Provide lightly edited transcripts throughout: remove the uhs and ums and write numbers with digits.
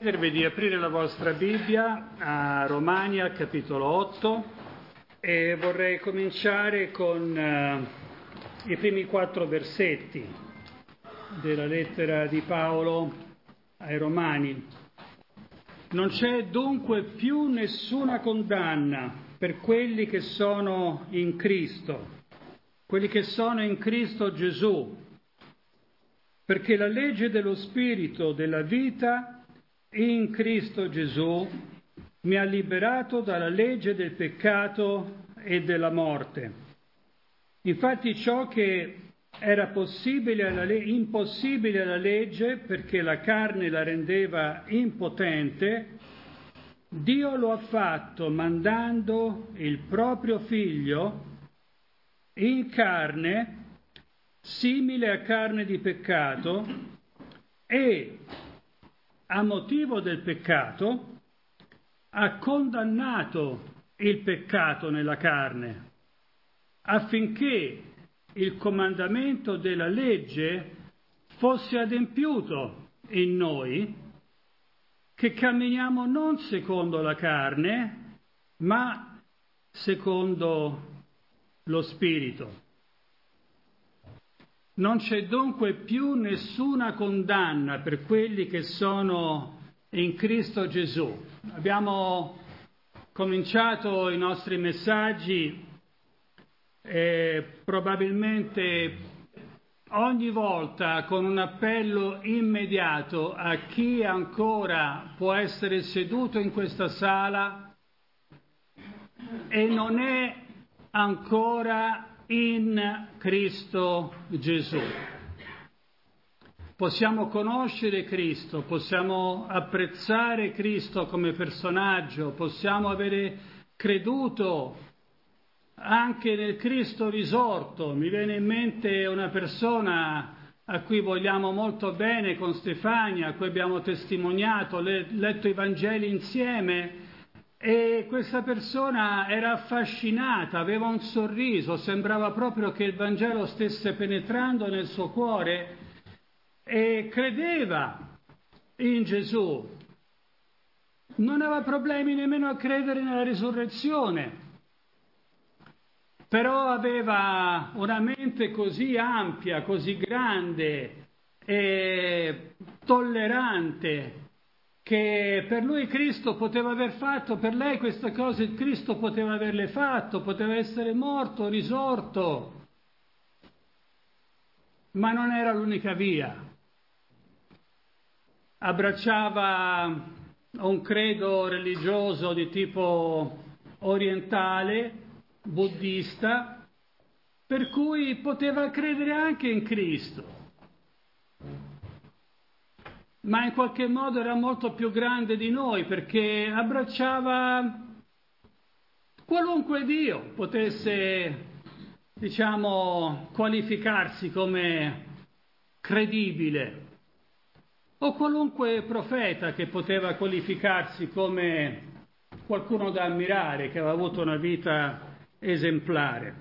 Chiedervi di aprire la vostra Bibbia a Romani al capitolo 8 e vorrei cominciare con i primi 4 versetti della lettera di Paolo ai Romani. Non c'è dunque più nessuna condanna per quelli che sono in Cristo, quelli che sono in Cristo Gesù, perché la legge dello Spirito della vita in Cristo Gesù mi ha liberato dalla legge del peccato e della morte. Infatti ciò che era impossibile alla legge, perché la carne la rendeva impotente, Dio lo ha fatto mandando il proprio Figlio in carne, simile a carne di peccato, e a motivo del peccato ha condannato il peccato nella carne, affinché il comandamento della legge fosse adempiuto in noi, che camminiamo non secondo la carne, ma secondo lo Spirito. Non c'è dunque più nessuna condanna per quelli che sono in Cristo Gesù. Abbiamo cominciato i nostri messaggi probabilmente ogni volta con un appello immediato a chi ancora può essere seduto in questa sala e non è ancora in Cristo Gesù. Possiamo conoscere Cristo, possiamo apprezzare Cristo come personaggio, possiamo avere creduto anche nel Cristo risorto. Mi viene in mente una persona a cui vogliamo molto bene con Stefania, a cui abbiamo testimoniato, letto i Vangeli insieme, e questa persona era affascinata, aveva un sorriso, sembrava proprio che il Vangelo stesse penetrando nel suo cuore e credeva in Gesù. Non aveva problemi nemmeno a credere nella risurrezione, però aveva una mente così ampia, così grande e tollerante, che per lui Cristo poteva aver fatto, per lei queste cose Cristo poteva averle fatto, poteva essere morto, risorto, ma non era l'unica via. Abbracciava un credo religioso di tipo orientale, buddista, per cui poteva credere anche in Cristo, ma in qualche modo era molto più grande di noi, perché abbracciava qualunque Dio potesse, qualificarsi come credibile, o qualunque profeta che poteva qualificarsi come qualcuno da ammirare, che aveva avuto una vita esemplare.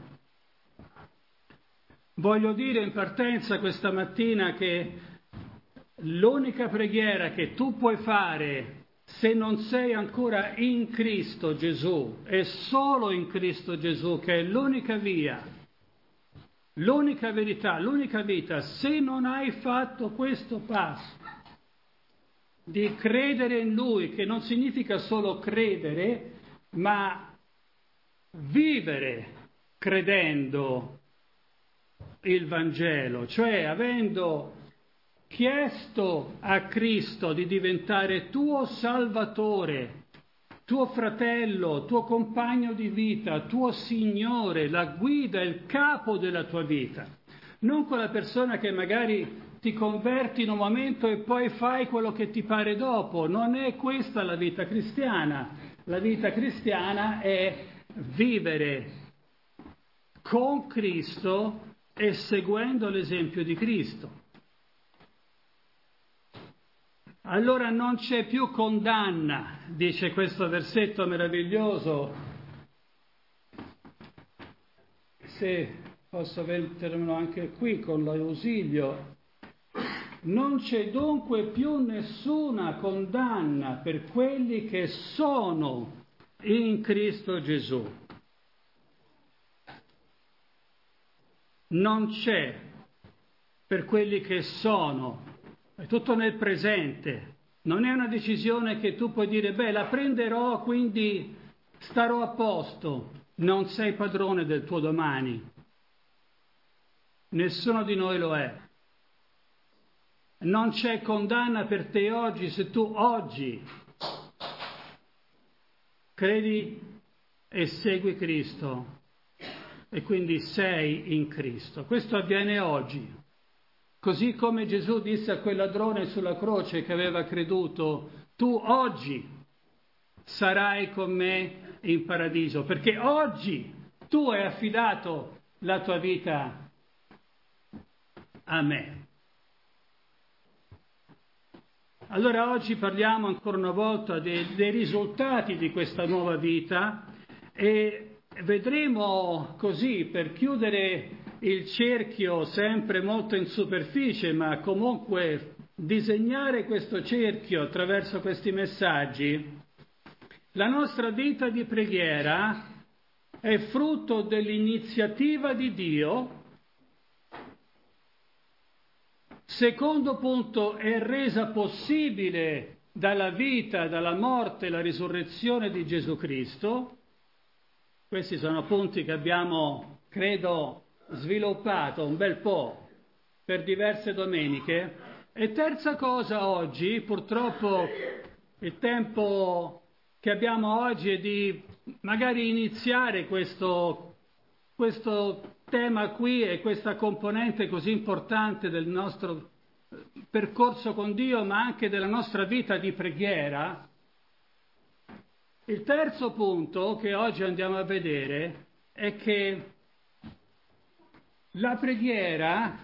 Voglio dire in partenza questa mattina che l'unica preghiera che tu puoi fare se non sei ancora in Cristo Gesù, è solo in Cristo Gesù, che è l'unica via, l'unica verità, l'unica vita. Se non hai fatto questo passo di credere in Lui, che non significa solo credere, ma vivere credendo il Vangelo, cioè avendo chiesto a Cristo di diventare tuo Salvatore, tuo fratello, tuo compagno di vita, tuo Signore, la guida, il capo della tua vita, non quella persona che magari ti converti in un momento e poi fai quello che ti pare dopo. Non è questa la vita cristiana. La vita cristiana è vivere con Cristo e seguendo l'esempio di Cristo. Allora non c'è più condanna, dice questo versetto meraviglioso. Se posso mettermelo anche qui con l'ausilio. Non c'è dunque più nessuna condanna per quelli che sono in Cristo Gesù. Non c'è per quelli che sono, è tutto nel presente. Non è una decisione che tu puoi dire, beh, la prenderò, quindi starò a posto. Non sei padrone del tuo domani. Nessuno di noi lo è. Non c'è condanna per te oggi se tu oggi credi e segui Cristo e quindi sei in Cristo. Questo avviene oggi. Così come Gesù disse a quel ladrone sulla croce che aveva creduto, tu oggi sarai con me in paradiso, perché oggi tu hai affidato la tua vita a me. Allora oggi parliamo ancora una volta dei risultati di questa nuova vita e vedremo così, per chiudere il cerchio sempre molto in superficie, ma comunque disegnare questo cerchio attraverso questi messaggi, la nostra vita di preghiera è frutto dell'iniziativa di Dio. Secondo punto, è resa possibile dalla vita, dalla morte e la risurrezione di Gesù Cristo. Questi sono punti che abbiamo, credo, sviluppato un bel po' per diverse domeniche. E terza cosa oggi, purtroppo il tempo che abbiamo oggi è di magari iniziare questo tema qui e questa componente così importante del nostro percorso con Dio, ma anche della nostra vita di preghiera. Il terzo punto che oggi andiamo a vedere è che la preghiera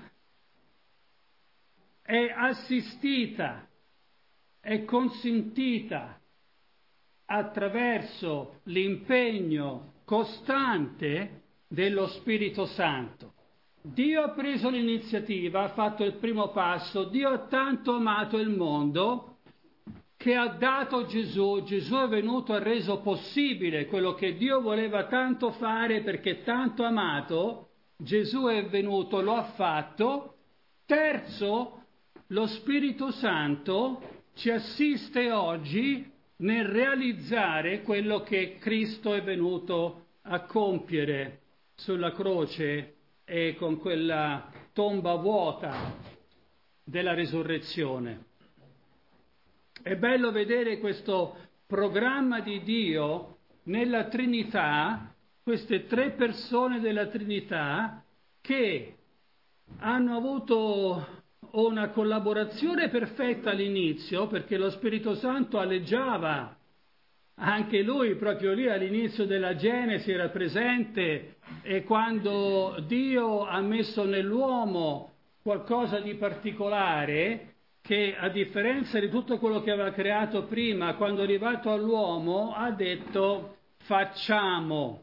è assistita, è consentita attraverso l'impegno costante dello Spirito Santo. Dio ha preso l'iniziativa, ha fatto il primo passo, Dio ha tanto amato il mondo che ha dato Gesù. Gesù è venuto e ha reso possibile quello che Dio voleva tanto fare, perché tanto amato, Gesù è venuto, lo ha fatto. Terzo, lo Spirito Santo ci assiste oggi nel realizzare quello che Cristo è venuto a compiere sulla croce e con quella tomba vuota della risurrezione. È bello vedere questo programma di Dio nella Trinità, queste tre persone della Trinità che hanno avuto una collaborazione perfetta all'inizio, perché lo Spirito Santo aleggiava anche lui proprio lì all'inizio della Genesi, era presente, e quando Dio ha messo nell'uomo qualcosa di particolare, che a differenza di tutto quello che aveva creato prima, quando è arrivato all'uomo ha detto facciamo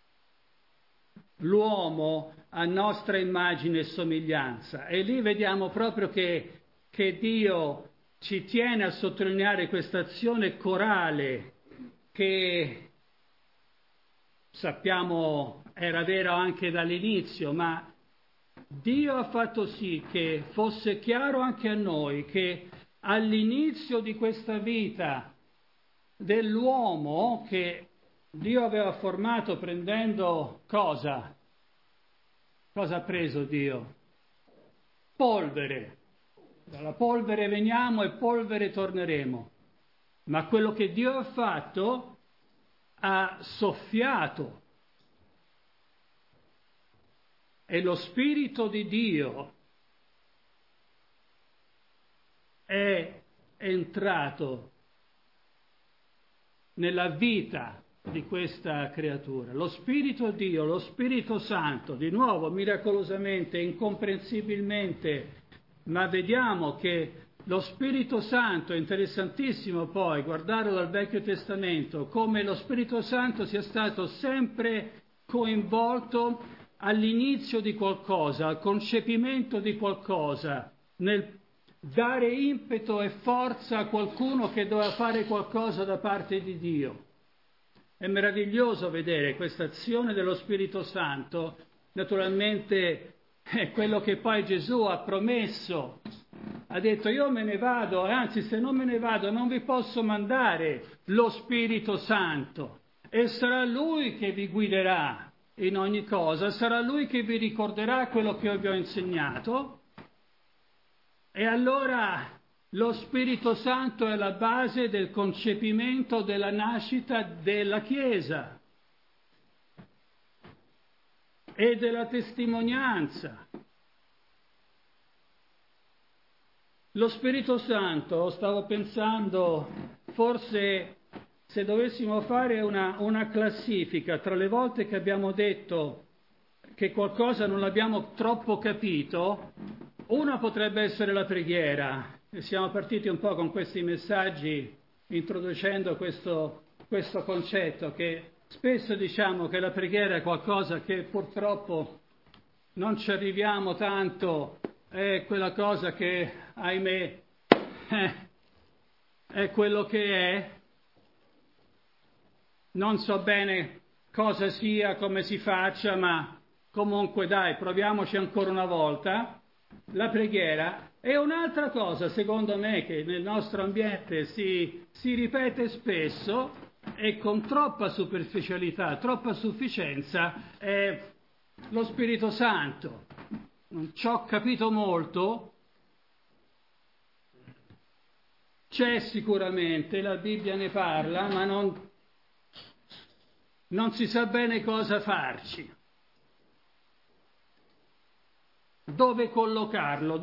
l'uomo a nostra immagine e somiglianza. E lì vediamo proprio che Dio ci tiene a sottolineare questa azione corale che sappiamo era vera anche dall'inizio, ma Dio ha fatto sì che fosse chiaro anche a noi che all'inizio di questa vita dell'uomo che Dio aveva formato prendendo cosa? Cosa ha preso Dio? Polvere. Dalla polvere veniamo e polvere torneremo. Ma quello che Dio ha fatto, ha soffiato. E lo Spirito di Dio è entrato nella vita di questa creatura. Lo Spirito di Dio, lo Spirito Santo, di nuovo miracolosamente, incomprensibilmente, ma vediamo che lo Spirito Santo è interessantissimo poi guardarlo dal Vecchio Testamento, come lo Spirito Santo sia stato sempre coinvolto all'inizio di qualcosa, al concepimento di qualcosa, nel dare impeto e forza a qualcuno che doveva fare qualcosa da parte di Dio. È meraviglioso vedere questa azione dello Spirito Santo. Naturalmente è quello che poi Gesù ha promesso. Ha detto: io me ne vado, anzi se non me ne vado non vi posso mandare lo Spirito Santo, e sarà Lui che vi guiderà in ogni cosa, sarà Lui che vi ricorderà quello che io vi ho insegnato. E allora lo Spirito Santo è la base del concepimento della nascita della Chiesa e della testimonianza. Lo Spirito Santo, stavo pensando, forse se dovessimo fare una classifica tra le volte che abbiamo detto che qualcosa non l'abbiamo troppo capito, una potrebbe essere la preghiera. E siamo partiti un po' con questi messaggi introducendo questo concetto, che spesso diciamo che la preghiera è qualcosa che purtroppo non ci arriviamo tanto, è quella cosa che, ahimè, è quello che è. Non so bene cosa sia, come si faccia, ma comunque dai, proviamoci ancora una volta. La preghiera è un'altra cosa, secondo me, che nel nostro ambiente si ripete spesso e con troppa superficialità, troppa sufficienza, è lo Spirito Santo. Non ci ho capito molto. C'è sicuramente, la Bibbia ne parla, ma non si sa bene cosa farci. Dove collocarlo?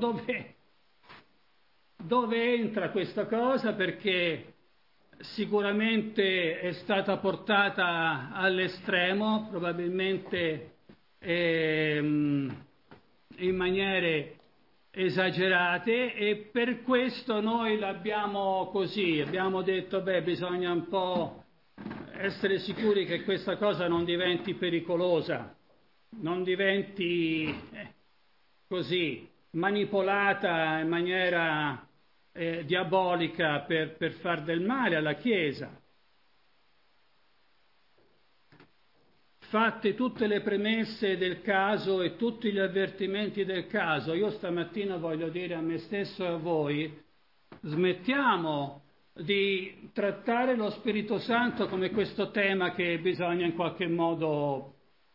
Dove entra questa cosa? Perché sicuramente è stata portata all'estremo, probabilmente in maniere esagerate, e per questo noi l'abbiamo così, abbiamo detto bisogna un po' essere sicuri che questa cosa non diventi pericolosa, non diventi così manipolata in maniera diabolica per far del male alla Chiesa. Fatte tutte le premesse del caso e tutti gli avvertimenti del caso, io stamattina voglio dire a me stesso e a voi: smettiamo di trattare lo Spirito Santo come questo tema che bisogna in qualche modo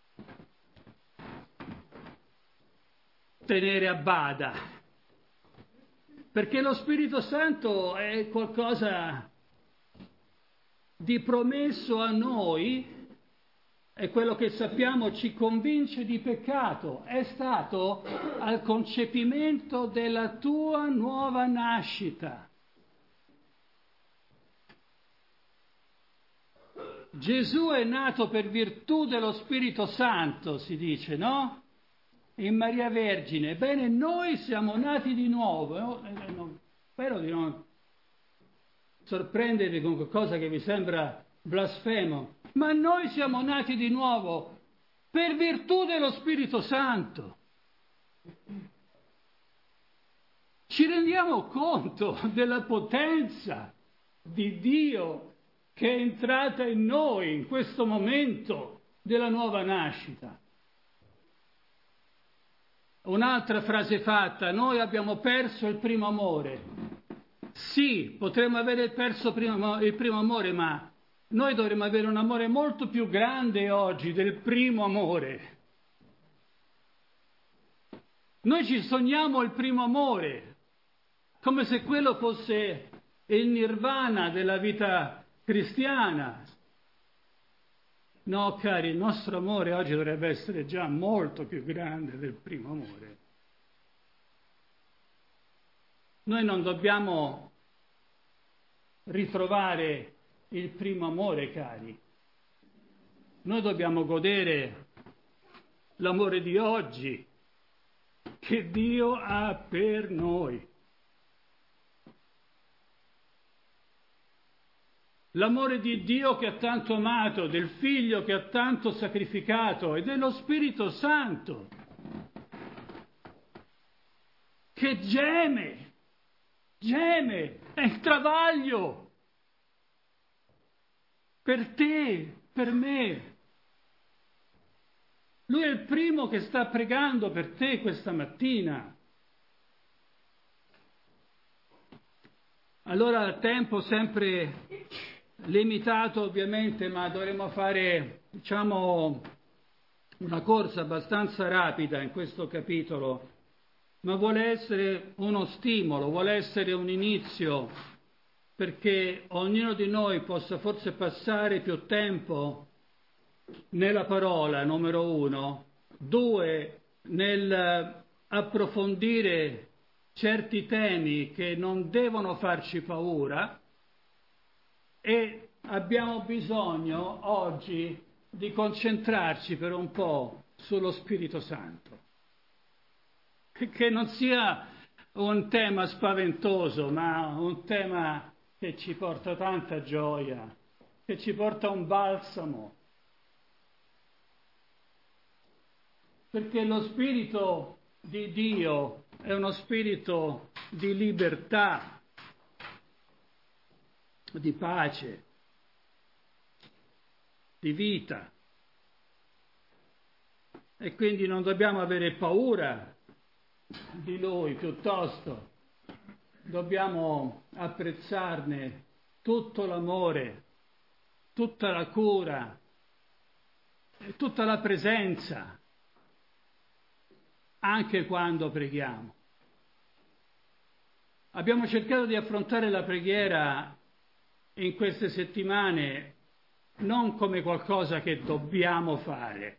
tenere a bada, perché lo Spirito Santo è qualcosa di promesso a noi. È quello che sappiamo ci convince di peccato, è stato al concepimento della tua nuova nascita. Gesù è nato per virtù dello Spirito Santo, si dice, no? In Maria Vergine. Ebbene, noi siamo nati di nuovo. Spero di non sorprendervi con qualcosa che vi sembra blasfemo. Ma noi siamo nati di nuovo per virtù dello Spirito Santo. Ci rendiamo conto della potenza di Dio che è entrata in noi in questo momento della nuova nascita. Un'altra frase fatta: noi abbiamo perso il primo amore. Sì, potremmo avere perso il primo amore, ma noi dovremmo avere un amore molto più grande oggi del primo amore. Noi ci sogniamo il primo amore, come se quello fosse il nirvana della vita cristiana. No, cari, il nostro amore oggi dovrebbe essere già molto più grande del primo amore. Noi non dobbiamo ritrovare il primo amore, cari. Noi dobbiamo godere l'amore di oggi che Dio ha per noi. L'amore di Dio che ha tanto amato, del Figlio che ha tanto sacrificato e dello Spirito Santo che geme geme, è il travaglio per te, per me. Lui è il primo che sta pregando per te questa mattina. Allora, tempo sempre limitato ovviamente, ma dovremo fare, una corsa abbastanza rapida in questo capitolo, ma vuole essere uno stimolo, vuole essere un inizio, perché ognuno di noi possa forse passare più tempo nella parola, numero 1, 2, nel approfondire certi temi che non devono farci paura, e abbiamo bisogno oggi di concentrarci per un po' sullo Spirito Santo, che non sia un tema spaventoso, ma un tema che ci porta tanta gioia, che ci porta un balsamo, perché lo Spirito di Dio è uno spirito di libertà, di pace, di vita, e quindi non dobbiamo avere paura di Lui, piuttosto dobbiamo apprezzarne tutto l'amore, tutta la cura e tutta la presenza, anche quando preghiamo. Abbiamo cercato di affrontare la preghiera in queste settimane non come qualcosa che dobbiamo fare,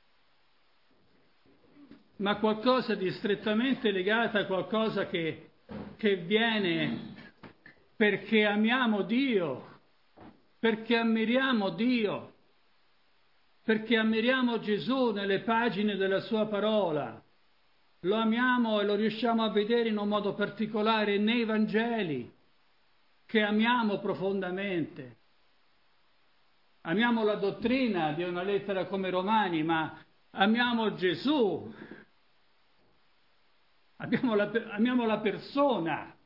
ma qualcosa di strettamente legato a qualcosa che viene perché amiamo Dio, perché ammiriamo Dio, perché ammiriamo Gesù nelle pagine della sua parola. Lo amiamo e lo riusciamo a vedere in un modo particolare nei Vangeli, che amiamo profondamente. Amiamo la dottrina di una lettera come Romani, ma amiamo Gesù, amiamo la persona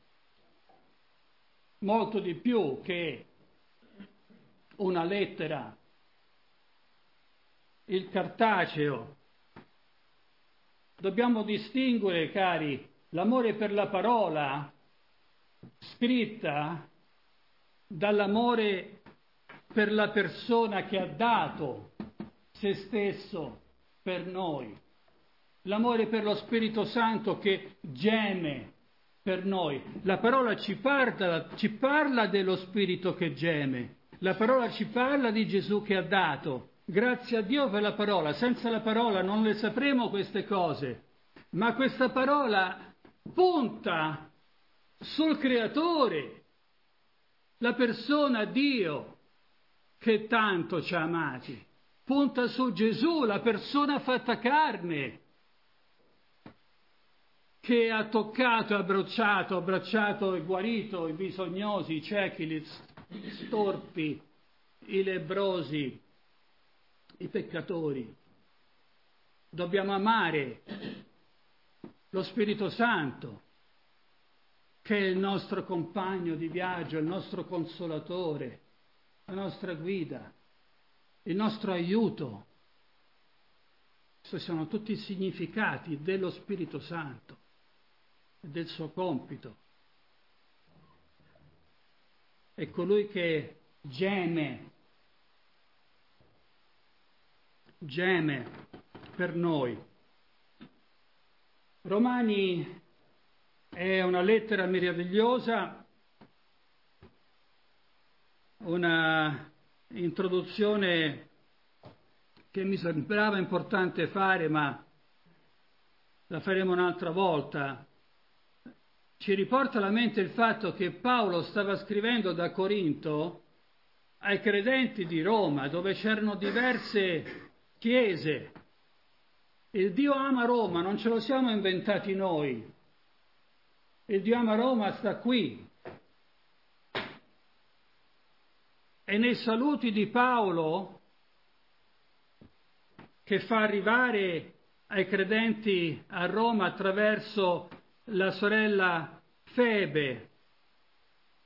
molto di più che una lettera, il cartaceo. Dobbiamo distinguere, cari, l'amore per la parola scritta dall'amore per la persona che ha dato se stesso per noi. L'amore per lo Spirito Santo che geme per noi. La parola ci parla dello Spirito che geme. La parola ci parla di Gesù che ha dato. Grazie a Dio per la parola. Senza la parola non le sapremo queste cose. Ma questa parola punta sul Creatore, la persona Dio che tanto ci ha amati. Punta su Gesù, la persona fatta carne, che ha toccato, abbracciato e guarito i bisognosi, i ciechi, gli storpi, i lebbrosi, i peccatori. Dobbiamo amare lo Spirito Santo, che è il nostro compagno di viaggio, il nostro consolatore, la nostra guida, il nostro aiuto. Questi sono tutti i significati dello Spirito Santo e del suo compito. È colui che geme per noi. Romani è una lettera meravigliosa, una introduzione che mi sembrava importante fare, ma la faremo un'altra volta. Ci riporta alla mente il fatto che Paolo stava scrivendo da Corinto ai credenti di Roma, dove c'erano diverse chiese. Il Dio ama Roma, non ce lo siamo inventati noi. Il Dio ama Roma sta qui. E nei saluti di Paolo, che fa arrivare ai credenti a Roma attraverso la sorella Febe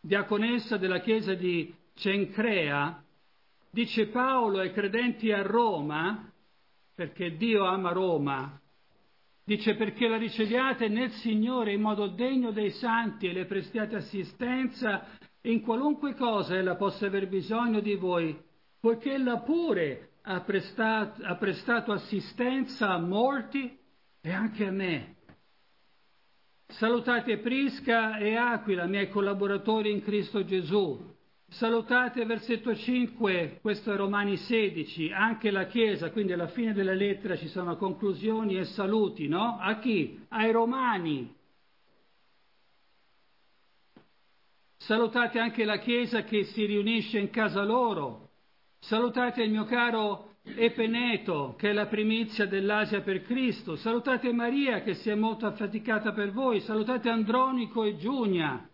diaconessa della chiesa di Cencrea, dice Paolo ai credenti a Roma, perché Dio ama Roma, dice perché la riceviate nel Signore in modo degno dei santi e le prestiate assistenza in qualunque cosa ella possa aver bisogno di voi, poiché ella pure ha prestato assistenza a molti e anche a me. Salutate Prisca e Aquila, miei collaboratori in Cristo Gesù. Salutate, versetto 5, questo è Romani 16, anche la Chiesa, quindi alla fine della lettera ci sono conclusioni e saluti, no? A chi? Ai Romani. Salutate anche la Chiesa che si riunisce in casa loro. Salutate il mio caro Epeneto, che è la primizia dell'Asia per Cristo. Salutate Maria, che si è molto affaticata per voi. Salutate Andronico e Giunia.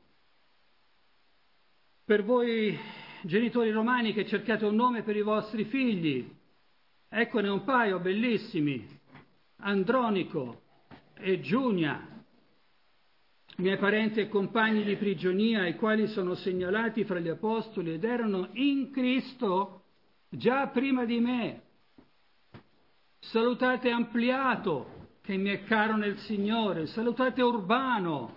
Per voi genitori romani che cercate un nome per i vostri figli, eccone un paio bellissimi, Andronico e Giunia, miei parenti e compagni di prigionia, i quali sono segnalati fra gli apostoli ed erano in Cristo già prima di me. Salutate Ampliato, che mi è caro nel Signore. Salutate Urbano,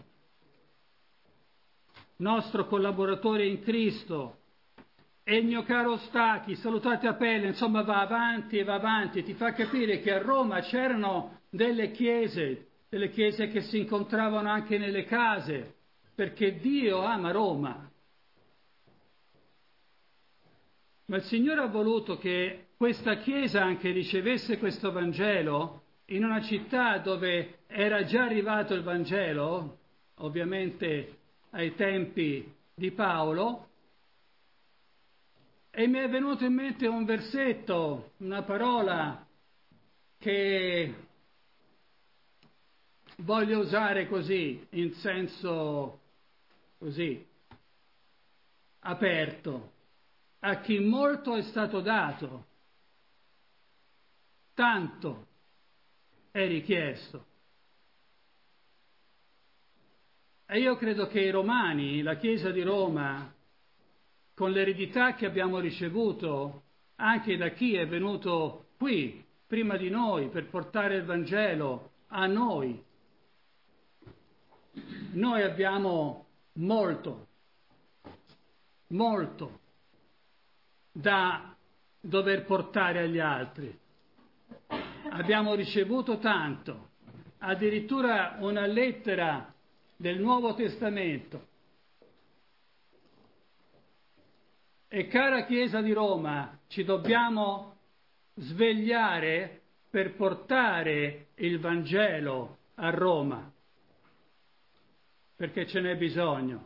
nostro collaboratore in Cristo, e il mio caro Stachi. Salutate Apelle. Insomma, va avanti e va avanti. Ti fa capire che a Roma c'erano delle chiese che si incontravano anche nelle case, perché Dio ama Roma. Ma il Signore ha voluto che questa Chiesa anche ricevesse questo Vangelo in una città dove era già arrivato il Vangelo, ovviamente ai tempi di Paolo, e mi è venuto in mente un versetto, una parola che voglio usare così, in senso così, aperto. A chi molto è stato dato, tanto è richiesto. E io credo che i romani, la Chiesa di Roma, con l'eredità che abbiamo ricevuto anche da chi è venuto qui prima di noi per portare il Vangelo a noi abbiamo molto da dover portare agli altri. Abbiamo ricevuto tanto, addirittura una lettera del Nuovo Testamento. E cara Chiesa di Roma, ci dobbiamo svegliare per portare il Vangelo a Roma, perché ce n'è bisogno.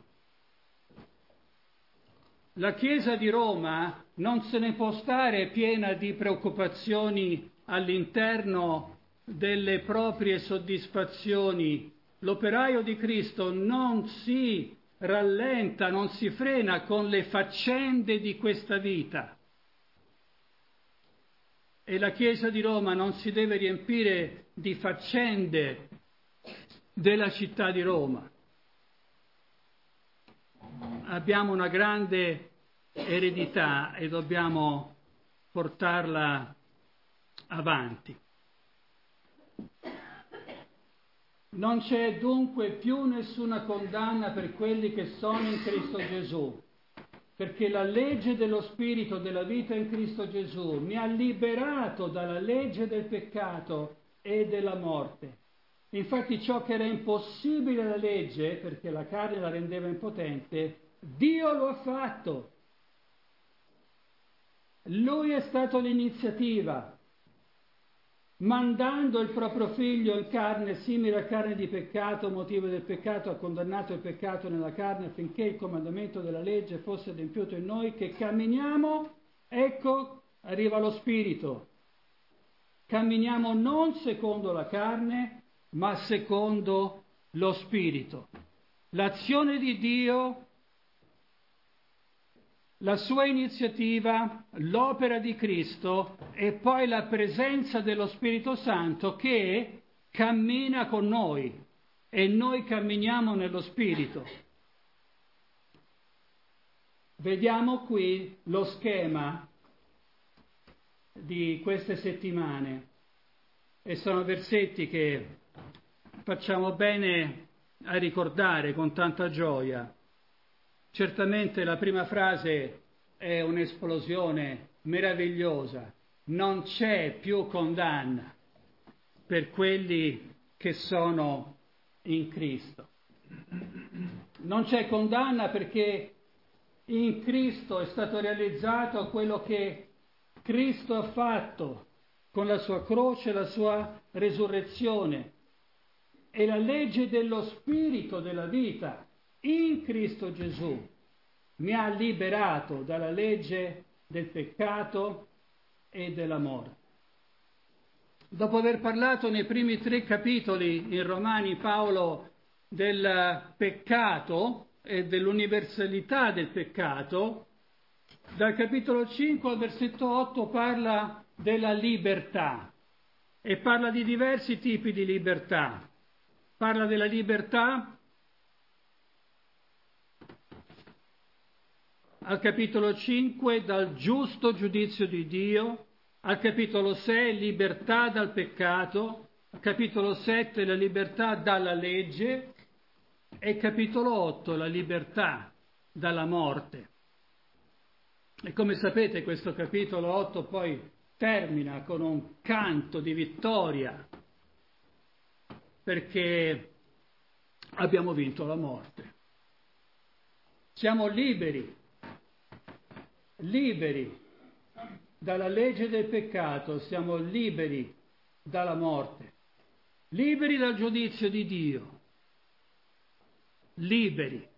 La Chiesa di Roma non se ne può stare piena di preoccupazioni all'interno delle proprie soddisfazioni. L'operaio di Cristo non si rallenta, non si frena con le faccende di questa vita. E la Chiesa di Roma non si deve riempire di faccende della città di Roma. Abbiamo una grande eredità e dobbiamo portarla avanti. Non c'è dunque più nessuna condanna per quelli che sono in Cristo Gesù, perché la legge dello Spirito della vita in Cristo Gesù mi ha liberato dalla legge del peccato e della morte. Infatti ciò che era impossibile alla legge, perché la carne la rendeva impotente, Dio lo ha fatto. Lui è stato l'iniziativa, mandando il proprio figlio in carne simile a carne di peccato, motivo del peccato, ha condannato il peccato nella carne affinché il comandamento della legge fosse adempiuto in noi che camminiamo, ecco, arriva lo Spirito. Camminiamo non secondo la carne, ma secondo lo Spirito. L'azione di Dio, la sua iniziativa, l'opera di Cristo e poi la presenza dello Spirito Santo che cammina con noi e noi camminiamo nello Spirito. Vediamo qui lo schema di queste settimane e sono versetti che facciamo bene a ricordare con tanta gioia. Certamente la prima frase è un'esplosione meravigliosa. Non c'è più condanna per quelli che sono in Cristo. Non c'è condanna perché in Cristo è stato realizzato quello che Cristo ha fatto con la sua croce e la sua resurrezione. E la legge dello Spirito della vita in Cristo Gesù mi ha liberato dalla legge del peccato e della morte. Dopo aver parlato nei primi 3 capitoli in Romani Paolo del peccato e dell'universalità del peccato, dal capitolo 5 al versetto 8 parla della libertà e parla di diversi tipi di libertà. Parla della libertà al capitolo 5 dal giusto giudizio di Dio, al capitolo 6 libertà dal peccato, al capitolo 7 la libertà dalla legge e capitolo 8 la libertà dalla morte. E come sapete questo capitolo 8 poi termina con un canto di vittoria perché abbiamo vinto la morte. Siamo liberi dalla legge del peccato, siamo liberi dalla morte, liberi dal giudizio di Dio, liberi.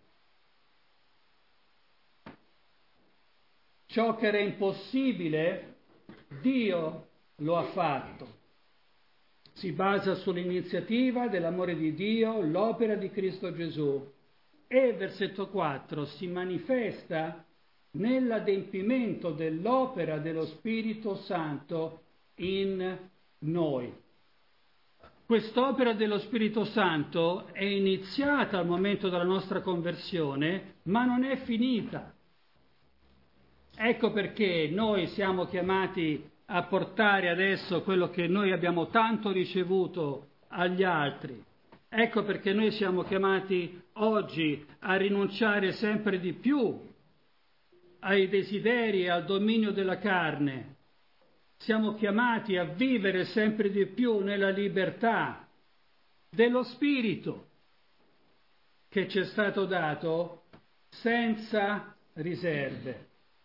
Ciò che era impossibile, Dio lo ha fatto. Si basa sull'iniziativa dell'amore di Dio, l'opera di Cristo Gesù. E versetto 4 si manifesta nell'adempimento dell'opera dello Spirito Santo in noi. Quest'opera dello Spirito Santo è iniziata al momento della nostra conversione, ma non è finita. Ecco perché noi siamo chiamati a portare adesso quello che noi abbiamo tanto ricevuto agli altri. Ecco perché noi siamo chiamati oggi a rinunciare sempre di più ai desideri e al dominio della carne. Siamo chiamati a vivere sempre di più nella libertà dello Spirito che ci è stato dato senza riserve.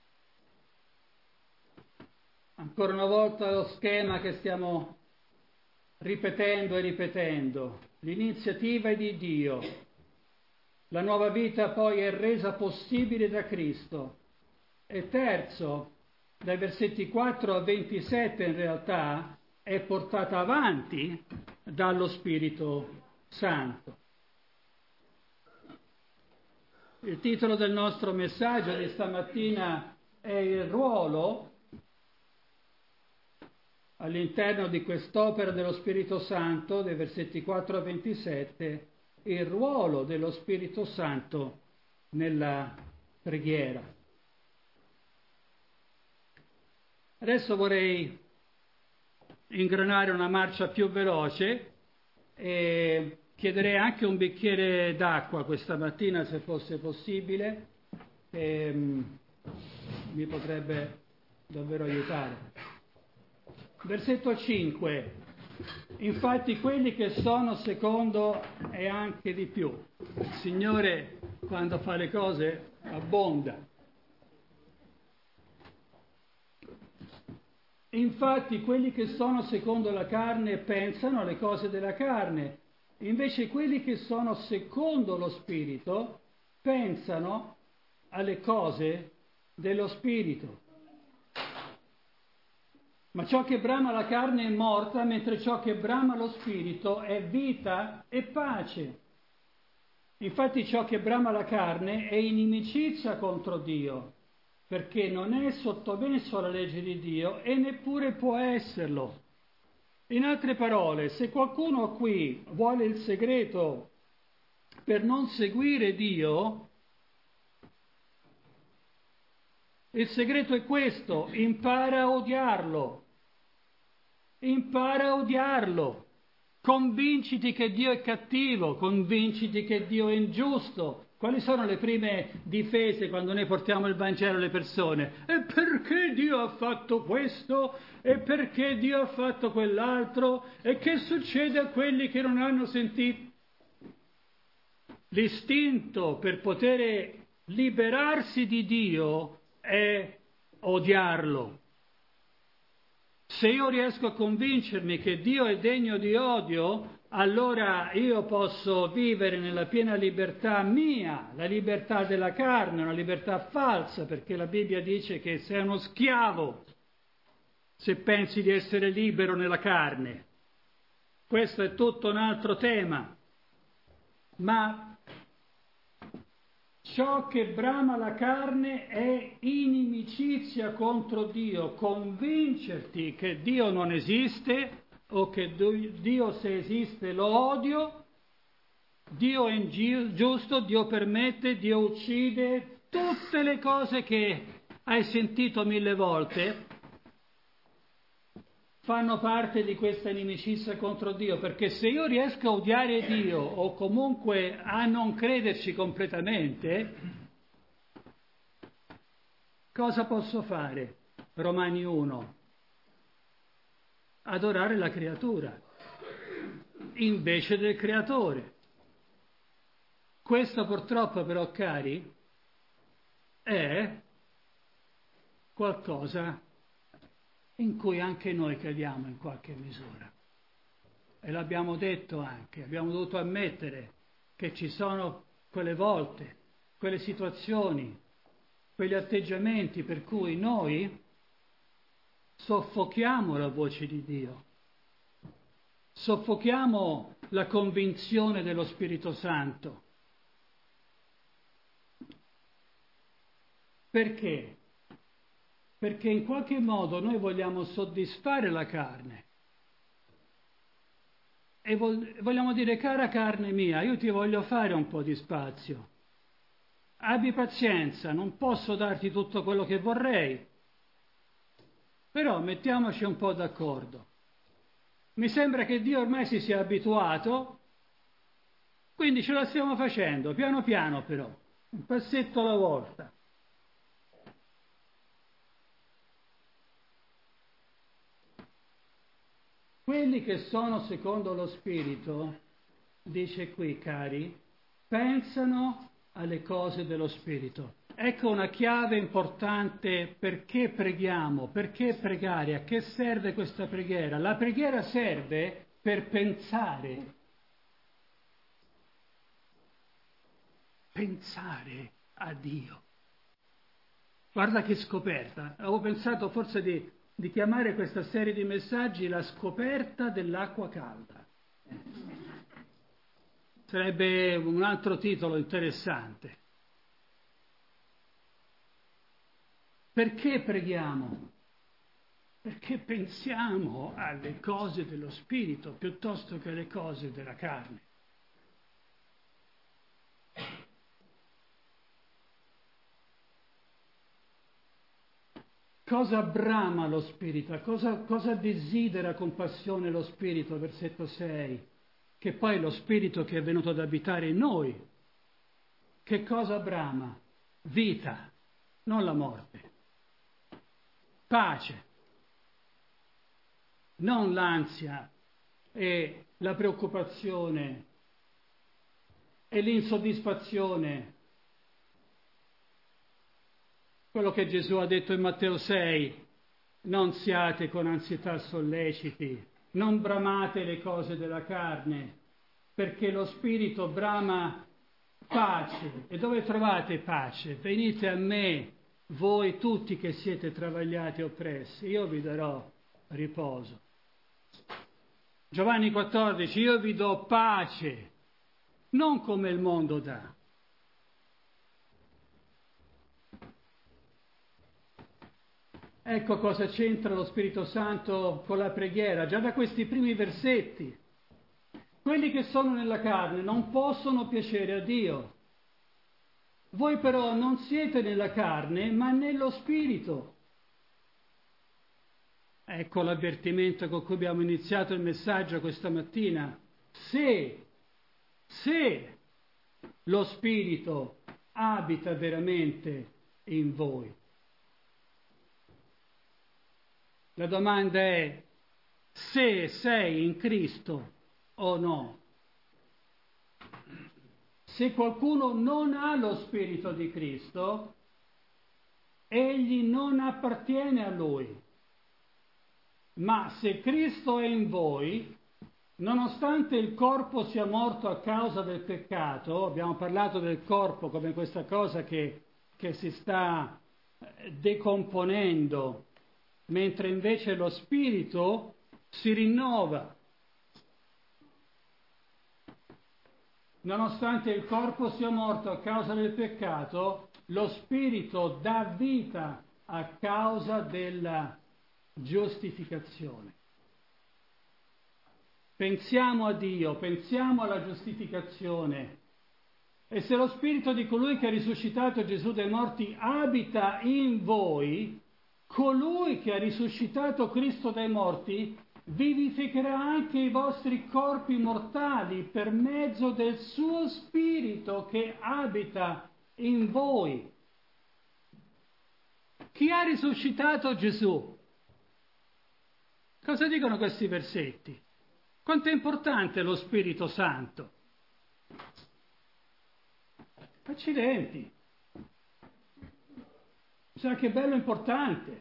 Ancora una volta lo schema che stiamo ripetendo e ripetendo. L'iniziativa è di Dio. La nuova vita poi è resa possibile da Cristo. E terzo, dai versetti 4 a 27 in realtà è portata avanti dallo Spirito Santo. Il titolo del nostro messaggio di stamattina è il ruolo all'interno di quest'opera dello Spirito Santo, dai versetti 4 a 27, il ruolo dello Spirito Santo nella preghiera. Adesso vorrei ingranare una marcia più veloce e chiederei anche un bicchiere d'acqua questa mattina, se fosse possibile, mi potrebbe davvero aiutare. Versetto 5. Infatti quelli che sono secondo e anche di più. Il Signore quando fa le cose abbonda. Infatti quelli che sono secondo la carne pensano alle cose della carne, invece quelli che sono secondo lo Spirito pensano alle cose dello Spirito. Ma ciò che brama la carne è morta, mentre ciò che brama lo Spirito è vita e pace. Infatti ciò che brama la carne è inimicizia contro Dio, perché non è sottomesso alla legge di Dio e neppure può esserlo. In altre parole, se qualcuno qui vuole il segreto per non seguire Dio, Il segreto è questo: impara a odiarlo. Impara a odiarlo. Convinciti che Dio è cattivo, convinciti che Dio è ingiusto. Quali sono le prime difese quando noi portiamo il Vangelo alle persone? E perché Dio ha fatto questo? E perché Dio ha fatto quell'altro? E che succede a quelli che non hanno sentito? L'istinto per poter liberarsi di Dio è odiarlo. Se io riesco a convincermi che Dio è degno di odio, allora io posso vivere nella piena libertà mia, la libertà della carne, una libertà falsa, perché la Bibbia dice che sei uno schiavo se pensi di essere libero nella carne. Questo è tutto un altro tema. Ma ciò che brama la carne è inimicizia contro Dio. Convincerti che Dio non esiste o che Dio, se esiste, lo odio, Dio è ingiusto, Dio permette, Dio uccide, tutte le cose che hai sentito 1000 volte fanno parte di questa inimicizia contro Dio, perché se io riesco a odiare Dio o comunque a non crederci completamente, cosa posso fare? Romani 1. Adorare la creatura invece del creatore. Questo purtroppo però, cari, è qualcosa in cui anche noi cadiamo in qualche misura. E l'abbiamo detto anche, abbiamo dovuto ammettere che ci sono quelle volte, quelle situazioni, quegli atteggiamenti per cui noi soffochiamo la voce di Dio, soffochiamo la convinzione dello Spirito Santo. Perché? Perché in qualche modo noi vogliamo soddisfare la carne e vogliamo dire: cara carne mia, io ti voglio fare un po' di spazio, abbi pazienza, non posso darti tutto quello che vorrei, però mettiamoci un po' d'accordo. Mi sembra che Dio ormai si sia abituato, quindi ce la stiamo facendo, piano piano però, un passetto alla volta. Quelli che sono secondo lo Spirito, dice qui, cari, pensano alle cose dello Spirito. Ecco una chiave importante: perché preghiamo, perché pregare, a che serve questa preghiera? La preghiera serve per pensare a Dio. Guarda che scoperta. Avevo pensato forse di chiamare questa serie di messaggi la scoperta dell'acqua calda. Sarebbe un altro titolo interessante. Perché preghiamo? Perché pensiamo alle cose dello Spirito piuttosto che alle cose della carne. Cosa brama lo Spirito? Cosa desidera con passione lo Spirito? Versetto 6. Che poi è lo Spirito che è venuto ad abitare in noi. Che cosa brama? Vita, non la morte. Pace, non l'ansia e la preoccupazione e l'insoddisfazione. Quello che Gesù ha detto in Matteo 6, non siate con ansietà solleciti, non bramate le cose della carne, perché lo Spirito brama pace. E dove trovate pace? Venite a me, voi tutti che siete travagliati e oppressi, io vi darò riposo. Giovanni 14, io vi do pace, non come il mondo dà. Ecco cosa c'entra lo Spirito Santo con la preghiera, già da questi primi versetti. Quelli che sono nella carne non possono piacere a Dio. Voi però non siete nella carne, ma nello Spirito. Ecco l'avvertimento con cui abbiamo iniziato il messaggio questa mattina. Se lo Spirito abita veramente in voi. La domanda è se sei in Cristo o no. Se qualcuno non ha lo Spirito di Cristo, egli non appartiene a Lui. Ma se Cristo è in voi, nonostante il corpo sia morto a causa del peccato, abbiamo parlato del corpo come questa cosa che si sta decomponendo, mentre invece lo Spirito si rinnova. Nonostante il corpo sia morto a causa del peccato, lo Spirito dà vita a causa della giustificazione. Pensiamo a Dio, pensiamo alla giustificazione. E se lo Spirito di colui che ha risuscitato Gesù dai morti abita in voi, colui che ha risuscitato Cristo dai morti vivificherà anche i vostri corpi mortali per mezzo del suo Spirito che abita in voi. Chi ha risuscitato Gesù? Cosa dicono questi versetti? Quanto è importante lo Spirito Santo? Accidenti! Sa che bello importante!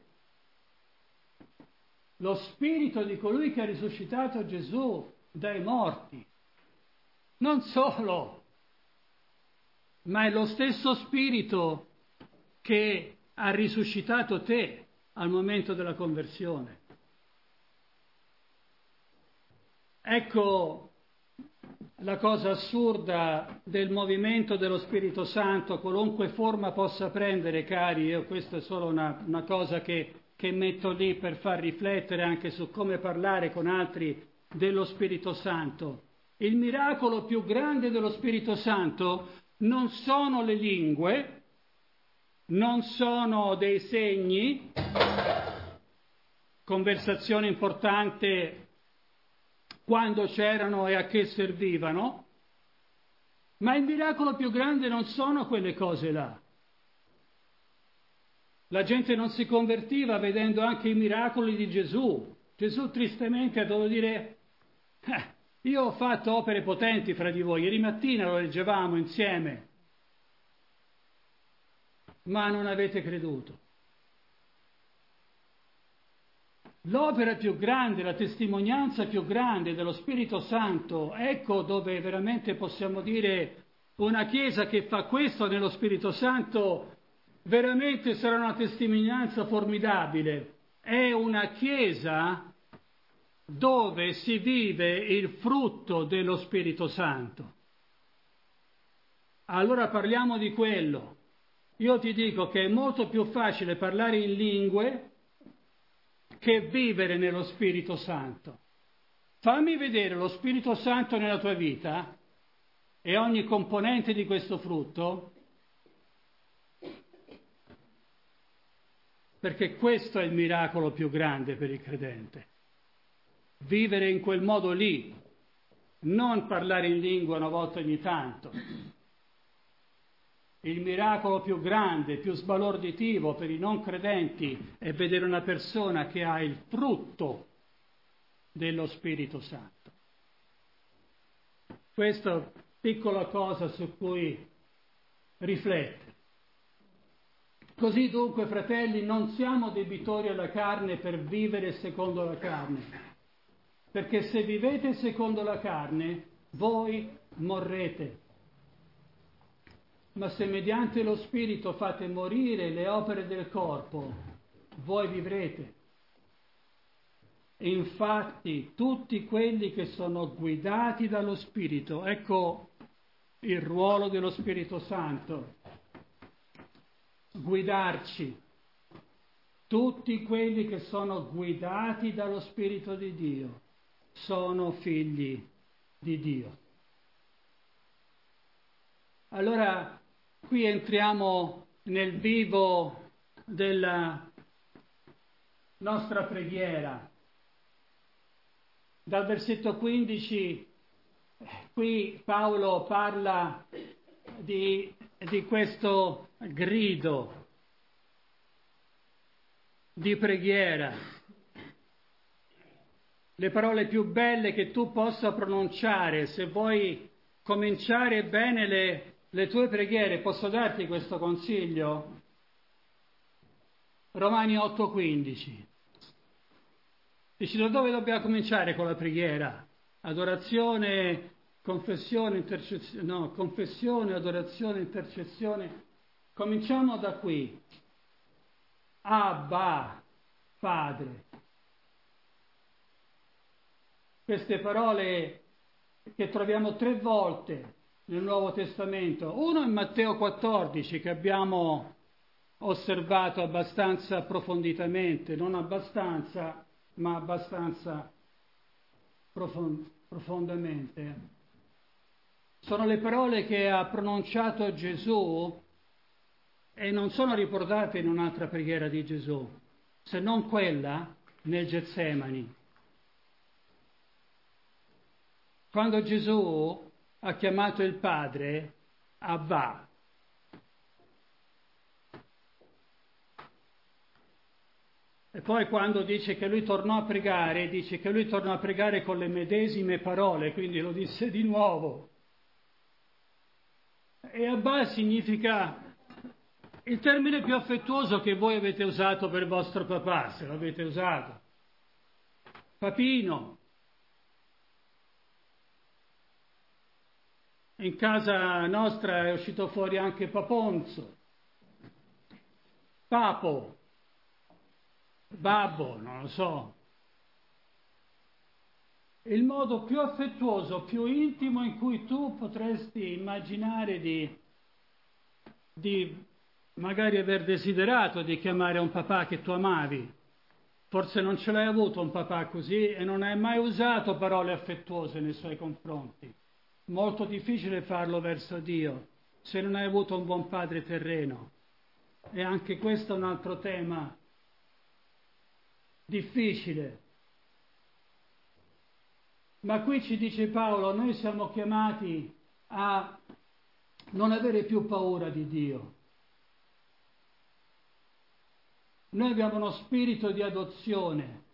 Lo Spirito di colui che ha risuscitato Gesù dai morti. Non solo, ma è lo stesso Spirito che ha risuscitato te al momento della conversione. Ecco la cosa assurda del movimento dello Spirito Santo, qualunque forma possa prendere, cari. Io questa è solo una cosa che metto lì per far riflettere anche su come parlare con altri dello Spirito Santo. Il miracolo più grande dello Spirito Santo non sono le lingue, non sono dei segni, conversazione importante quando c'erano e a che servivano, ma il miracolo più grande non sono quelle cose là. La gente non si convertiva vedendo anche i miracoli di Gesù. Gesù tristemente ha dovuto dire, io ho fatto opere potenti fra di voi, ieri mattina lo leggevamo insieme, ma non avete creduto. L'opera più grande, la testimonianza più grande dello Spirito Santo, ecco dove veramente possiamo dire una Chiesa che fa questo nello Spirito Santo veramente sarà una testimonianza formidabile. È una Chiesa dove si vive il frutto dello Spirito Santo. Allora parliamo di quello. Io ti dico che è molto più facile parlare in lingue che vivere nello Spirito Santo. Fammi vedere lo Spirito Santo nella tua vita e ogni componente di questo frutto, perché questo è il miracolo più grande per il credente. Vivere in quel modo lì, non parlare in lingua una volta ogni tanto. Il miracolo più grande, più sbalorditivo per i non credenti è vedere una persona che ha il frutto dello Spirito Santo. Questa è piccola cosa su cui riflettere. Così dunque, fratelli, non siamo debitori alla carne per vivere secondo la carne, perché se vivete secondo la carne, voi morrete. Ma se mediante lo Spirito fate morire le opere del corpo, voi vivrete. Infatti, tutti quelli che sono guidati dallo Spirito, ecco il ruolo dello Spirito Santo, guidarci. Tutti quelli che sono guidati dallo Spirito di Dio sono figli di Dio. Allora, Qui entriamo nel vivo della nostra preghiera. Dal versetto 15, qui Paolo parla di questo grido di preghiera. Le parole più belle che tu possa pronunciare, se vuoi cominciare bene le tue preghiere, posso darti questo consiglio? Romani 8,15. Dici, da dove dobbiamo cominciare con la preghiera? Adorazione, confessione, intercessione, no, confessione, adorazione, intercessione. Cominciamo da qui. Abba, Padre. Queste parole che troviamo 3 volte nel Nuovo Testamento. Uno in Matteo 14, che abbiamo osservato abbastanza approfonditamente, non abbastanza, ma abbastanza profondamente. Sono le parole che ha pronunciato Gesù e non sono riportate in un'altra preghiera di Gesù, se non quella nel Getsemani. Quando Gesù ha chiamato il Padre Abba. E poi quando dice che lui tornò a pregare, dice che lui tornò a pregare con le medesime parole, quindi lo disse di nuovo. E Abba significa il termine più affettuoso che voi avete usato per vostro papà, se l'avete usato. Papino. In casa nostra è uscito fuori anche Paponzo. Papo. Babbo, non lo so. Il modo più affettuoso, più intimo in cui tu potresti immaginare di magari aver desiderato di chiamare un papà che tu amavi. Forse non ce l'hai avuto un papà così e non hai mai usato parole affettuose nei suoi confronti. Molto difficile farlo verso Dio se non hai avuto un buon padre terreno. E anche questo è un altro tema difficile. Ma qui ci dice Paolo, noi siamo chiamati a non avere più paura di Dio. Noi abbiamo uno spirito di adozione.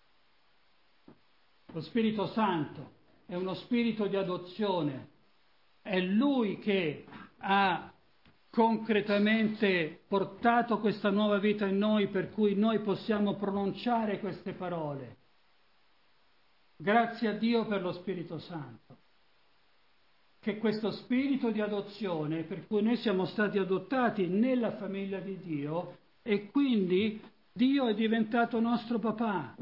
Lo Spirito Santo è uno spirito di adozione. È Lui che ha concretamente portato questa nuova vita in noi, per cui noi possiamo pronunciare queste parole. Grazie a Dio per lo Spirito Santo, che questo spirito di adozione, per cui noi siamo stati adottati nella famiglia di Dio e quindi Dio è diventato nostro papà.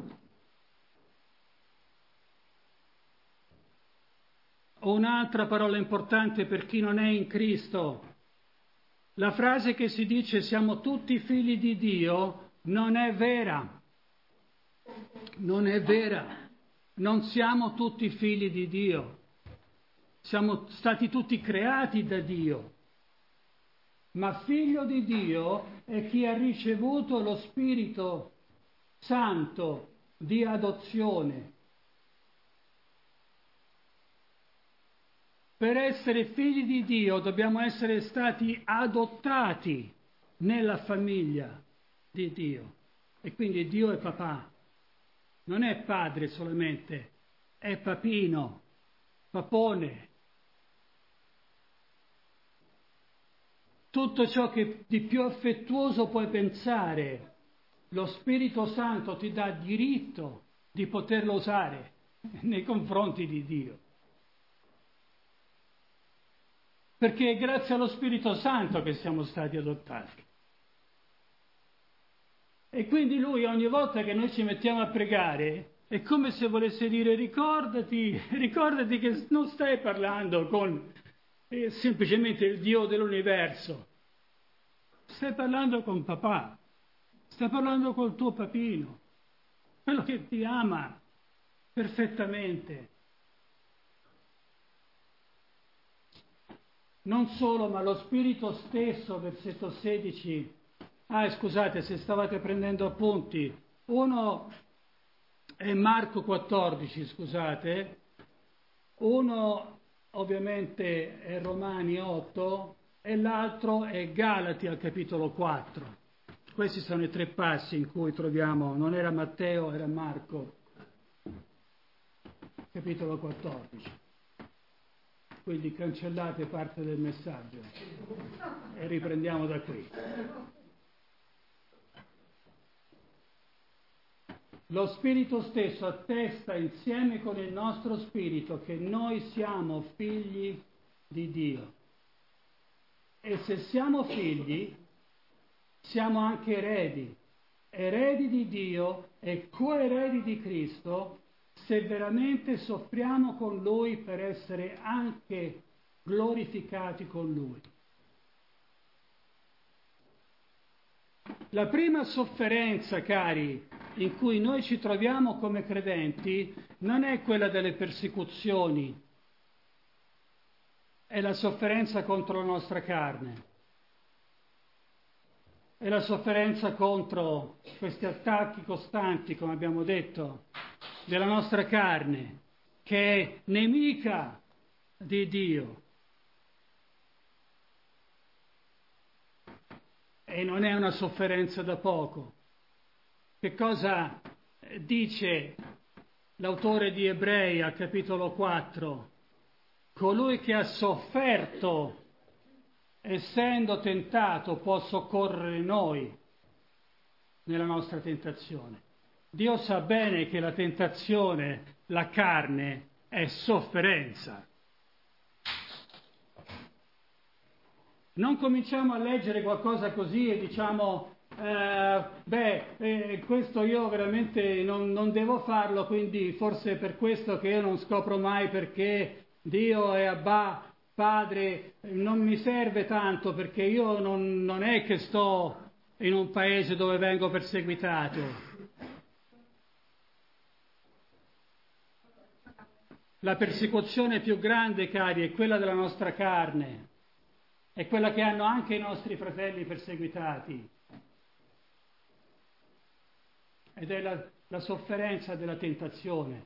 Un'altra parola importante per chi non è in Cristo. La frase che si dice siamo tutti figli di Dio non è vera. Non è vera. Non siamo tutti figli di Dio. Siamo stati tutti creati da Dio. Ma figlio di Dio è chi ha ricevuto lo Spirito Santo di adozione. Per essere figli di Dio dobbiamo essere stati adottati nella famiglia di Dio. E quindi Dio è papà. Non è padre solamente, è papino, papone. Tutto ciò che di più affettuoso puoi pensare, lo Spirito Santo ti dà diritto di poterlo usare nei confronti di Dio. Perché è grazie allo Spirito Santo che siamo stati adottati. E quindi Lui ogni volta che noi ci mettiamo a pregare è come se volesse dire ricordati che non stai parlando con semplicemente il Dio dell'universo. Stai parlando con papà, stai parlando col tuo papino, quello che ti ama perfettamente. Non solo, ma lo Spirito stesso, versetto 16. Scusate, se stavate prendendo appunti. Uno è Marco 14, scusate. Uno ovviamente è Romani 8 e l'altro è Galati al capitolo 4. Questi sono i tre passi in cui troviamo, non era Matteo, era Marco, capitolo 14. Quindi cancellate parte del messaggio e riprendiamo da qui. Lo Spirito stesso attesta insieme con il nostro spirito che noi siamo figli di Dio. E se siamo figli, siamo anche eredi, eredi di Dio e coeredi di Cristo, se veramente soffriamo con Lui per essere anche glorificati con Lui. La prima sofferenza, cari, in cui noi ci troviamo come credenti, non è quella delle persecuzioni, è la sofferenza contro la nostra carne. È la sofferenza contro questi attacchi costanti, come abbiamo detto, della nostra carne, che è nemica di Dio. E non è una sofferenza da poco. Che cosa dice l'autore di Ebrei al capitolo 4? Colui che ha sofferto, essendo tentato, può soccorrere noi nella nostra tentazione. Dio sa bene che la tentazione, la carne, è sofferenza. Non cominciamo a leggere qualcosa così e diciamo, questo io veramente non devo farlo, quindi forse è per questo che io non scopro mai perché Dio è Abba, Padre, non mi serve tanto perché io non è che sto in un paese dove vengo perseguitato. La persecuzione più grande, cari, è quella della nostra carne. È quella che hanno anche i nostri fratelli perseguitati. Ed è la sofferenza della tentazione.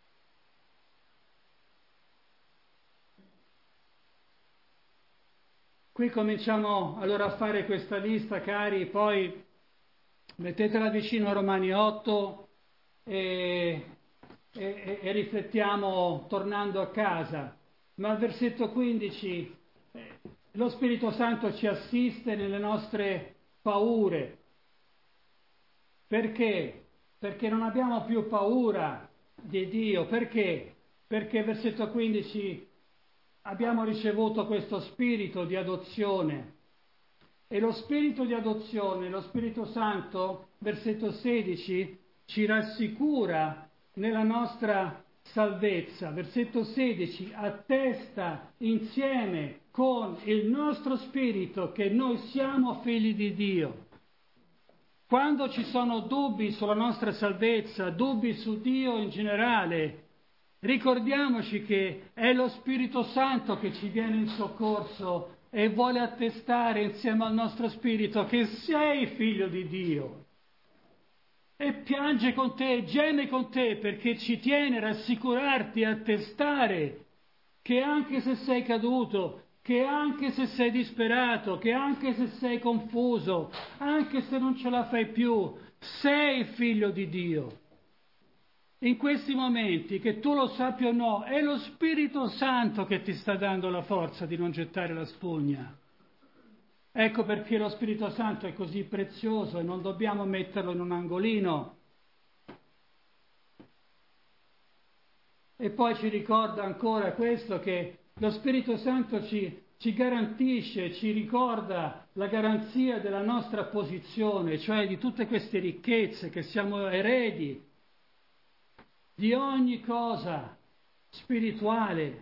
Qui cominciamo allora a fare questa lista, cari, poi mettetela vicino a Romani 8 e riflettiamo tornando a casa. Ma al versetto 15... Lo Spirito Santo ci assiste nelle nostre paure. Perché? Perché non abbiamo più paura di Dio. Perché? Perché versetto 15 abbiamo ricevuto questo spirito di adozione. E lo spirito di adozione, lo Spirito Santo, versetto 16, ci rassicura nella nostra salvezza. Versetto 16, attesta insieme con il nostro spirito che noi siamo figli di Dio. Quando ci sono dubbi sulla nostra salvezza, dubbi su Dio in generale, ricordiamoci che è lo Spirito Santo che ci viene in soccorso e vuole attestare insieme al nostro spirito che sei figlio di Dio. E piange con te, geme con te, perché ci tiene a rassicurarti e attestare che anche se sei caduto, che anche se sei disperato, che anche se sei confuso, anche se non ce la fai più, sei figlio di Dio. In questi momenti, che tu lo sappia o no, è lo Spirito Santo che ti sta dando la forza di non gettare la spugna. Ecco perché lo Spirito Santo è così prezioso e non dobbiamo metterlo in un angolino. E poi ci ricorda ancora questo, che lo Spirito Santo ci garantisce, ci ricorda la garanzia della nostra posizione, cioè di tutte queste ricchezze, che siamo eredi di ogni cosa spirituale.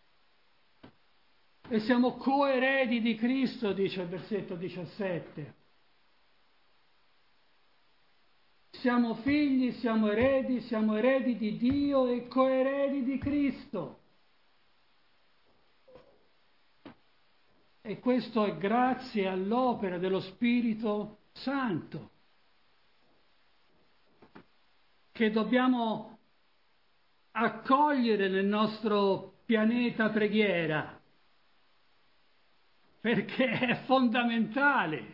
E siamo coeredi di Cristo, dice il versetto 17. Siamo figli, siamo eredi di Dio e coeredi di Cristo. E questo è grazie all'opera dello Spirito Santo, che dobbiamo accogliere nel nostro pianeta preghiera, perché è fondamentale.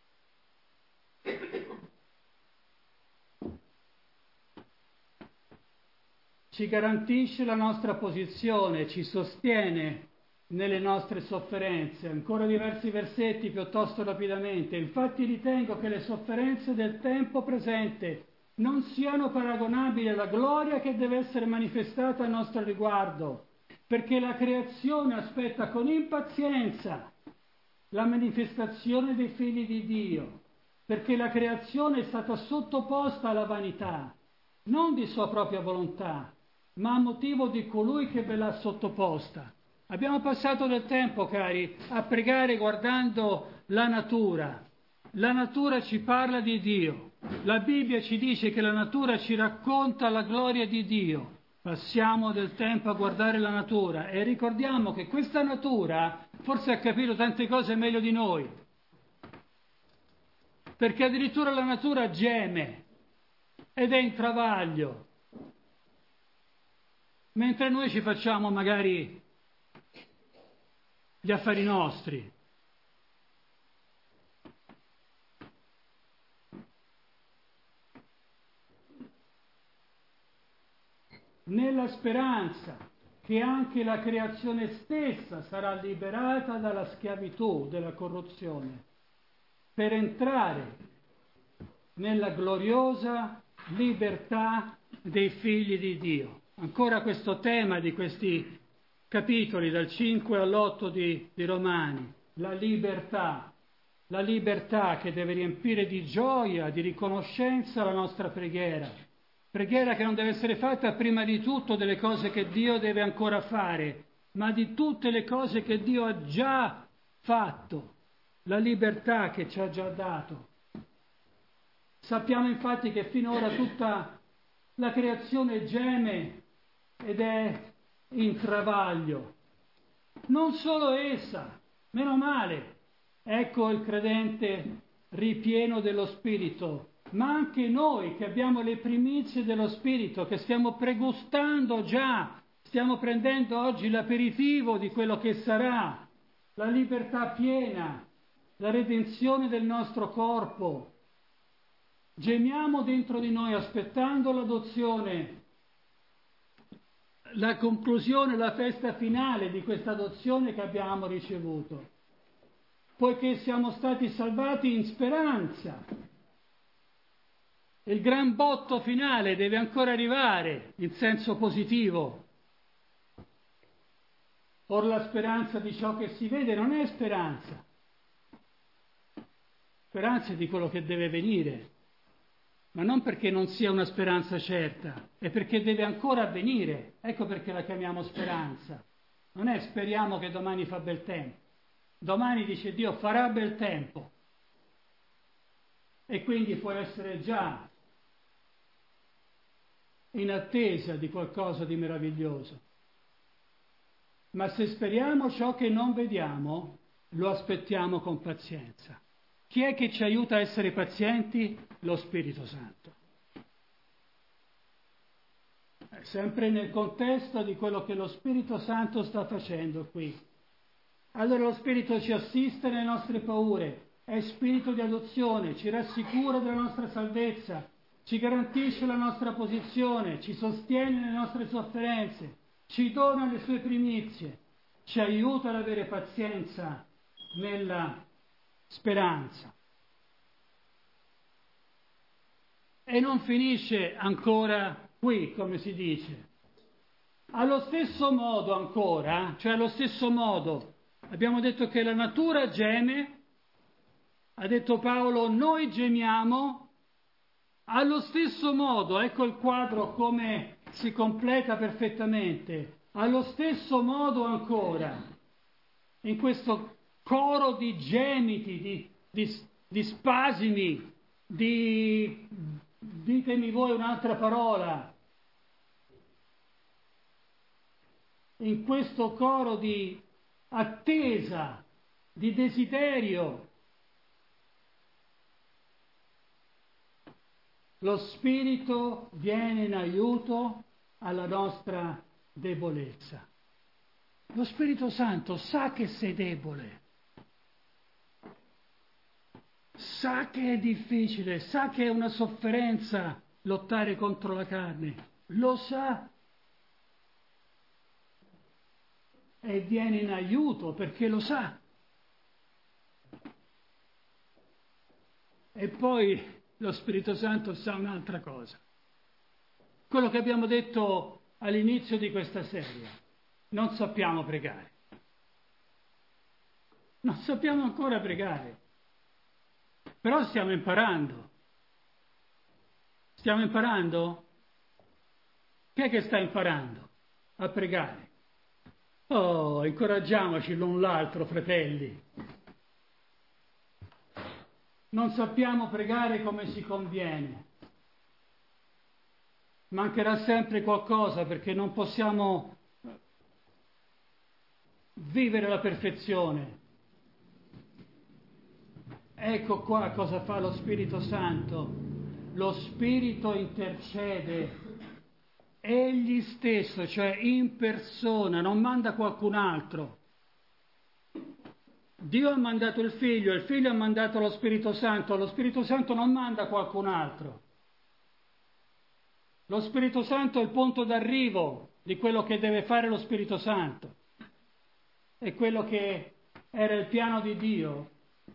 Ci garantisce la nostra posizione, ci sostiene nelle nostre sofferenze. Ancora diversi versetti piuttosto rapidamente. Infatti ritengo che le sofferenze del tempo presente non siano paragonabili alla gloria che deve essere manifestata a nostro riguardo, perché la creazione aspetta con impazienza la manifestazione dei figli di Dio, perché la creazione è stata sottoposta alla vanità, non di sua propria volontà, ma a motivo di colui che ve l'ha sottoposta. Abbiamo passato del tempo, cari, a pregare guardando la natura. La natura ci parla di Dio. La Bibbia ci dice che la natura ci racconta la gloria di Dio. Passiamo del tempo a guardare la natura e ricordiamo che questa natura forse ha capito tante cose meglio di noi. Perché addirittura la natura geme ed è in travaglio. Mentre noi ci facciamo magari gli affari nostri. Nella speranza che anche la creazione stessa sarà liberata dalla schiavitù, della corruzione, per entrare nella gloriosa libertà dei figli di Dio. Ancora questo tema di questi capitoli, dal 5 all'8 di Romani, la libertà che deve riempire di gioia, di riconoscenza la nostra preghiera che non deve essere fatta prima di tutto delle cose che Dio deve ancora fare, ma di tutte le cose che Dio ha già fatto, la libertà che ci ha già dato. Sappiamo infatti che finora tutta la creazione geme ed è in travaglio. Non solo essa, meno male, ecco il credente ripieno dello Spirito, ma anche noi che abbiamo le primizie dello Spirito, che stiamo pregustando già, stiamo prendendo oggi l'aperitivo di quello che sarà, la libertà piena, la redenzione del nostro corpo. Gemiamo dentro di noi aspettando l'adozione, la conclusione, la festa finale di questa adozione che abbiamo ricevuto, poiché siamo stati salvati in speranza. Il gran botto finale deve ancora arrivare in senso positivo. Or la speranza di ciò che si vede non è speranza. Speranza è di quello che deve venire, ma non perché non sia una speranza certa, è perché deve ancora avvenire. Ecco perché la chiamiamo speranza. Non è speriamo che domani fa bel tempo. Domani, dice Dio, farà bel tempo. E quindi può essere già in attesa di qualcosa di meraviglioso. Ma se speriamo ciò che non vediamo, lo aspettiamo con pazienza. Chi è che ci aiuta a essere pazienti? Lo Spirito Santo. È sempre nel contesto di quello che lo Spirito Santo sta facendo qui. Allora lo Spirito ci assiste nelle nostre paure, è spirito di adozione, ci rassicura della nostra salvezza, ci garantisce la nostra posizione, ci sostiene nelle nostre sofferenze, ci dona le sue primizie, ci aiuta ad avere pazienza nella speranza. E non finisce ancora qui, come si dice. Allo stesso modo ancora, cioè allo stesso modo, abbiamo detto che la natura geme, ha detto Paolo, noi gemiamo. Allo stesso modo, ecco il quadro come si completa perfettamente, allo stesso modo ancora, in questo coro di gemiti, di spasimi, ditemi voi un'altra parola, in questo coro di attesa di desiderio. Lo Spirito viene in aiuto alla nostra debolezza. Lo Spirito Santo sa che sei debole, sa che è difficile, sa che è una sofferenza lottare contro la carne, lo sa e viene in aiuto perché lo sa. E poi lo Spirito Santo sa un'altra cosa. Quello che abbiamo detto all'inizio di questa serie. Non sappiamo pregare. Non sappiamo ancora pregare. Però stiamo imparando. Stiamo imparando? Chi è che sta imparando a pregare? Oh, incoraggiamoci l'un l'altro, fratelli. Non sappiamo pregare come si conviene. Mancherà sempre qualcosa perché non possiamo vivere la perfezione. Ecco qua cosa fa lo Spirito Santo. Lo Spirito intercede egli stesso, cioè in persona, non manda qualcun altro. Dio ha mandato il Figlio ha mandato lo Spirito Santo non manda qualcun altro. Lo Spirito Santo è il punto d'arrivo di quello che deve fare lo Spirito Santo. È quello che era il piano di Dio.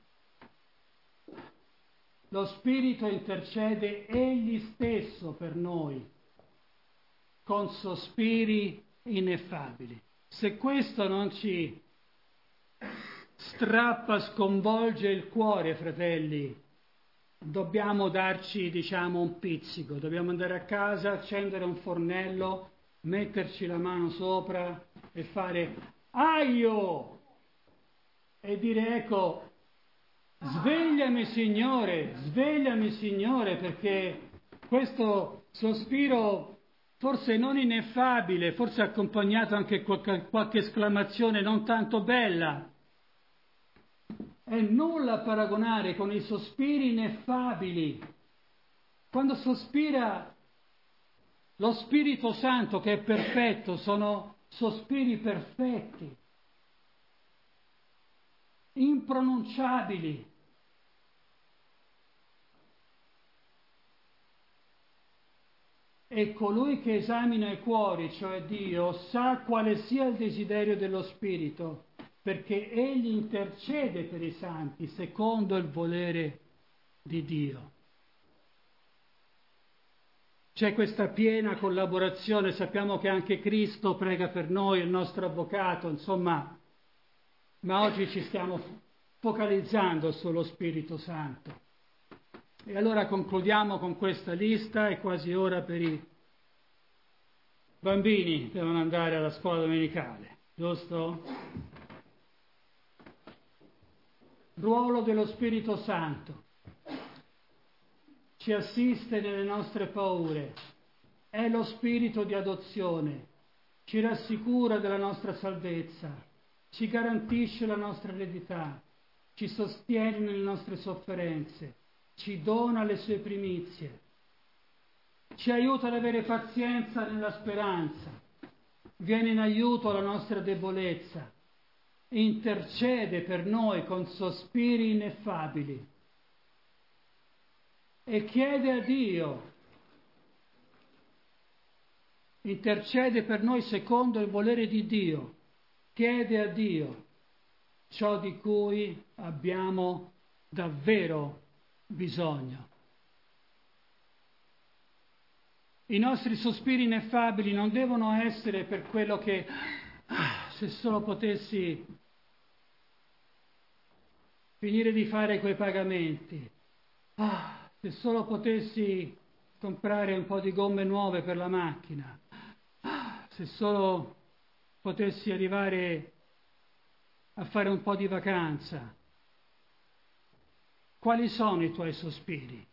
Lo Spirito intercede egli stesso per noi, con sospiri ineffabili. Se questo non ci strappa, sconvolge il cuore, fratelli, dobbiamo darci, un pizzico, dobbiamo andare a casa, accendere un fornello, metterci la mano sopra e fare aio! E dire, ecco, svegliami Signore, perché questo sospiro forse non ineffabile, forse accompagnato anche qualche esclamazione non tanto bella, è nulla a paragonare con i sospiri ineffabili. Quando sospira lo Spirito Santo che è perfetto, sono sospiri perfetti, impronunciabili. E colui che esamina i cuori, cioè Dio, sa quale sia il desiderio dello Spirito, perché egli intercede per i santi secondo il volere di Dio. C'è questa piena collaborazione, sappiamo che anche Cristo prega per noi, il nostro avvocato, insomma, ma oggi ci stiamo focalizzando sullo Spirito Santo. E allora concludiamo con questa lista, è quasi ora per i bambini che devono andare alla scuola domenicale, giusto? Ruolo dello Spirito Santo. Ci assiste nelle nostre paure, è lo spirito di adozione, ci rassicura della nostra salvezza, ci garantisce la nostra eredità, ci sostiene nelle nostre sofferenze, ci dona le sue primizie, ci aiuta ad avere pazienza nella speranza, viene in aiuto alla nostra debolezza, intercede per noi con sospiri ineffabili e chiede a Dio, intercede per noi secondo il volere di Dio, chiede a Dio ciò di cui abbiamo davvero bisogno. I nostri sospiri ineffabili non devono essere per quello che, se solo potessi finire di fare quei pagamenti, se solo potessi comprare un po' di gomme nuove per la macchina, se solo potessi arrivare a fare un po' di vacanza. Quali sono i tuoi sospiri?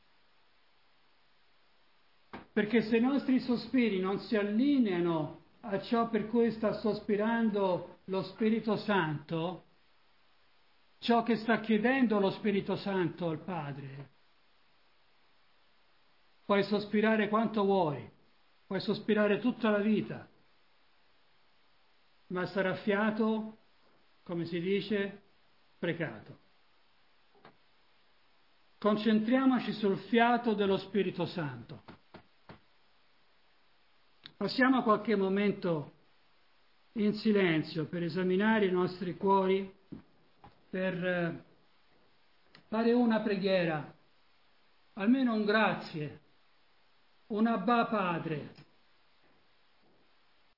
Perché se i nostri sospiri non si allineano a ciò per cui sta sospirando lo Spirito Santo, ciò che sta chiedendo lo Spirito Santo al Padre. Puoi sospirare quanto vuoi, puoi sospirare tutta la vita, ma sarà fiato, come si dice, sprecato. Concentriamoci sul fiato dello Spirito Santo. Passiamo qualche momento in silenzio per esaminare i nostri cuori, per fare una preghiera, almeno un grazie, un Abba Padre,